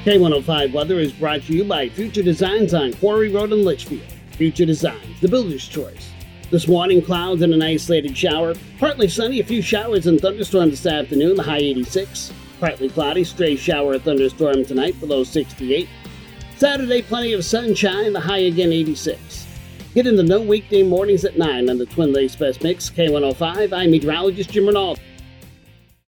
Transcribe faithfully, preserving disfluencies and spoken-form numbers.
K one oh five weather is brought to you by Future Designs on Quarry Road in Litchfield. Future Designs, the builder's choice. This morning, clouds and an isolated shower. Partly sunny, a few showers and thunderstorms this afternoon, the high eighty-six. Partly cloudy, stray shower or thunderstorm tonight, the low sixty-eight. Saturday, plenty of sunshine, the high again eighty-six. Get into no weekday mornings at nine on the Twin Lakes Best Mix, K one oh five. I'm meteorologist Jim Rinaldi.